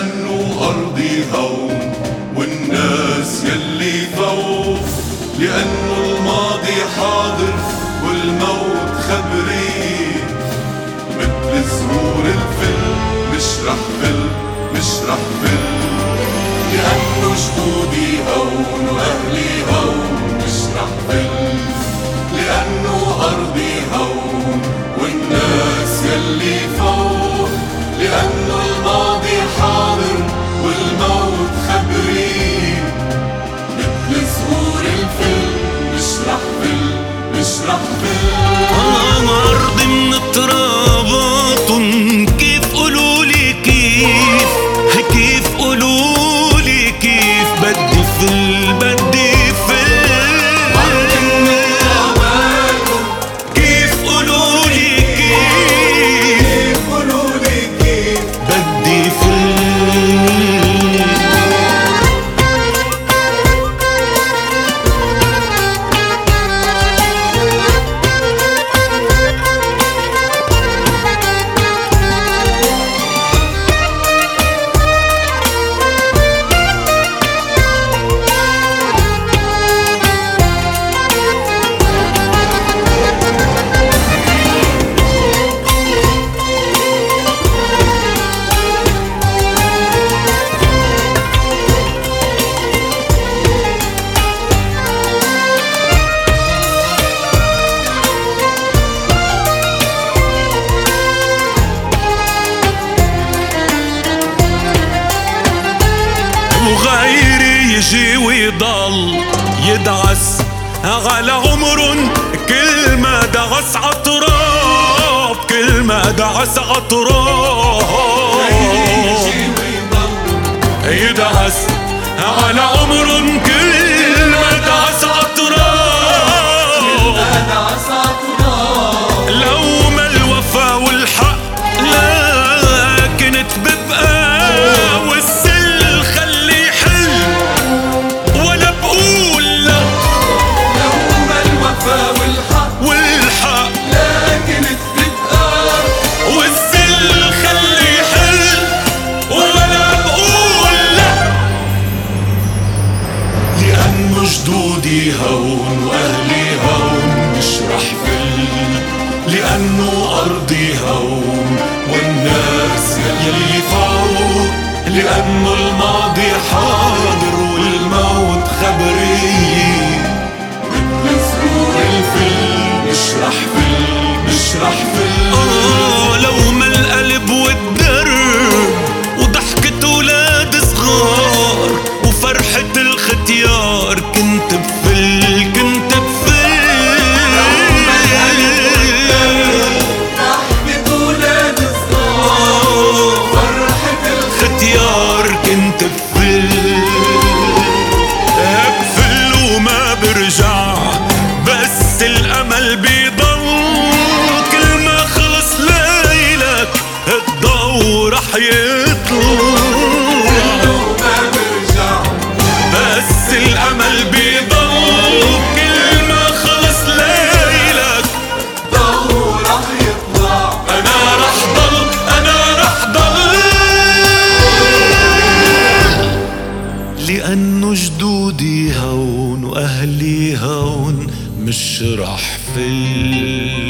لأنه أرضي هون والناس يلي فوق، لأنه الماضي حاضر والموت خبري، مثل زهور الفل مش رح فل مش رح فل، لأنه جدودي هون وأهلي هون مش رح فل، لأنه أرضي هون والناس يلي فوق، لأنه الماضي حاضر والموت خبري، مثل زهور الفل مش رح فل مش رح فل. أرضي من اضطرابات، كيف قولولي كيف قولولي كيف بدي فل بدي فل. أرضي من اضطرابات، كيف قولولي كيف قولولي كيف بدي فل. وغيري يجي ويضل يدعس على عمر، كل ما دعس عطراب كل ما دعس عطراب، يدعس على عمر كل ما دعس عطراب، لو ما الوفا والحق لكن تبقى والسل خلي حل ولا بقول لا، لو ما الوفا والحق لكن تبقى والسل خلي حل ولا بقول لا. لأنه جدودي هون وأهلي هون مش رح فل، لأنه أرضي هون والناس يلي فوق، لأنه الماضي حاضر والموت خبري، مثل زهور الفل مش رح فل مش رح فل. لو ما القلب والدرب وضحكة ولاد صغار وفرحة الختيار كنت بفل كنت بفل، ضحكة ولاد صغار فرحة الختيار كنت بفل، بفل وما برجع بس الأمل بيضل، كل ما خلص ليلك الضو رح يطلع، بس الأمل بيضل، كل ما خلص ليلك ضو رح يطلع. أنا رح ضل أنا رح ضل، لأنه جدودي هون وأهلي هون مش رح فل.